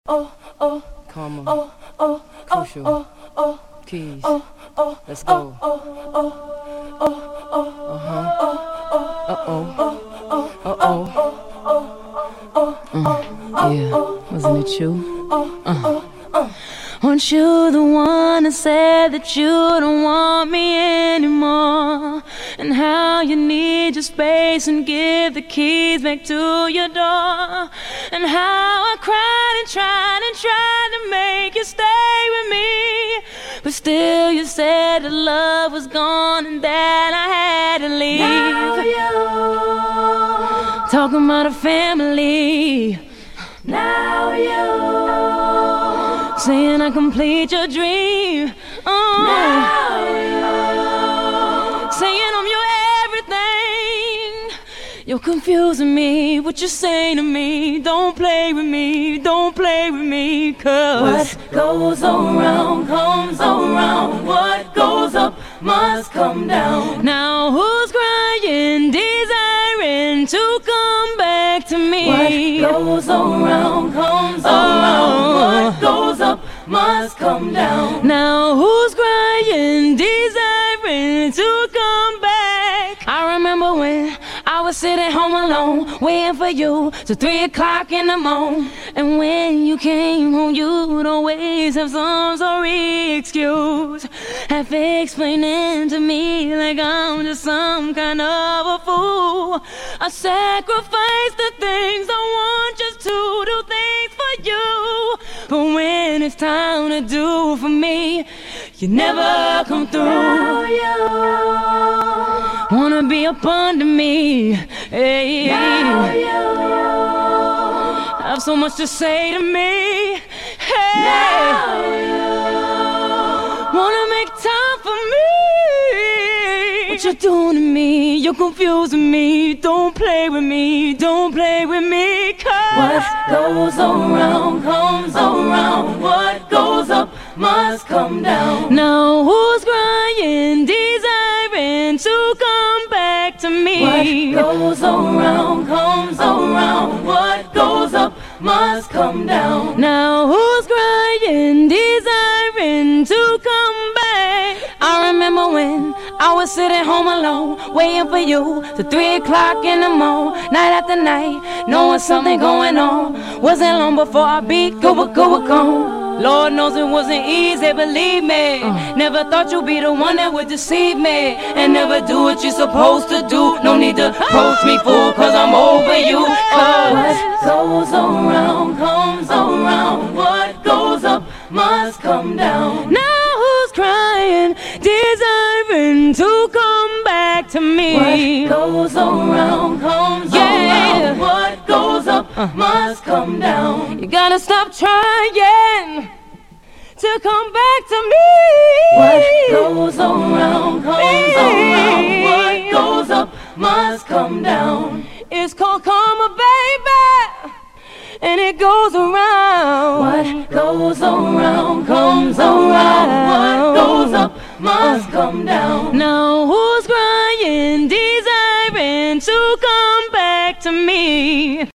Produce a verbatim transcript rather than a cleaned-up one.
oh, oh, Karma, oh, oh, Crucial, oh, oh, Keys, oh, oh, let's go. oh, oh, Uh-huh. Uh-oh. Uh-oh. Uh, yeah, wasn't it you? Uh. Weren't you the one that said that you don't want me anymore? And how you need your space and give the keys back to your door? And how I cried and tried and tried to make you stay with me, but still you said that love was gone and that I had to leave. Now you talking about a family. Now you saying I complete your dream. Oh. Now you saying I'm your everything. You're confusing me, what you saying to me. Don't play with me, don't play with me, cause what goes around comes around. What goes up must come down. Now who's crying, desiring to come back to me? What goes around comes oh. around. What goes up must come down. Now who's crying, desiring to come back? I remember when I was sitting home alone, waiting for you till three o'clock in the morning. And when you came home, you'd always have some sorry excuse, half explaining to me like I'm just some kind of a fool. I sacrifice the things I want just to do things for you, but when it's time to do for me, you never come through. Now you wanna be up under me. Hey, now you have so much to say to me. Hey, now you wanna make time for me. What you doing to me? You're confusing me. Don't play with me. Don't play with me. Cause what goes around comes around. What goes up must come down. now who's crying, desiring to come back to me? What goes around comes around. What goes up must come down. Now who's crying, desiring to come back? I remember when I was sitting home alone, waiting for you till three o'clock in the morning, night after night, knowing something going on. Wasn't long before I beat go go gone. Lord knows it wasn't easy, believe me. uh. Never thought you'd be the one that would deceive me and never do what you're supposed to do. No need to approach me, fool, cause I'm over you. Cause what goes around comes around. What goes up must come down. now who's crying, desiring to come back to me? What goes around comes Yeah. around. What goes up Uh. must come down. You gotta stop trying to come back to me. What goes around comes around. What goes up must come down. It's called karma, baby, and it goes around. What goes around comes around. What goes up must come down. Now who's crying, desiring to come back to me?